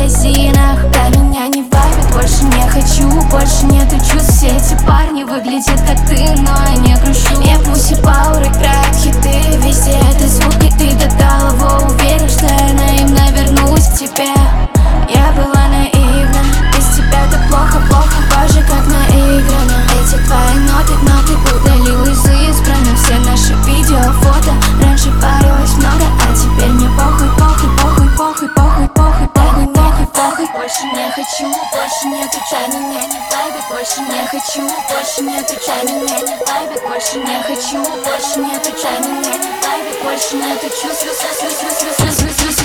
магазинах. Да меня не вайбит, больше не хочу, больше нету чувств. Все эти парни выглядят как ты, но я не грущу. Мне Pussy Power играет хиты, везде это звук, и ты додал его. Уверен, что я наивно вернусь к тебе. Я была наивна, без тебя так плохо, плохо, боже, как наиграно. Эти твои ноты удалил из избранных. Все наши видео, фото, раньше парилась много, а теперь мне похуй, похуй, похуй, похуй, похуй, похуй, похуй, похуй, похуй. Больше не хочу, больше не отвечай, меня не вайбит. Больше не хочу, больше не отвечай, меня не вайбит. Больше не хочу, больше не отвечай, меня не вайбит. Больше нету чувств.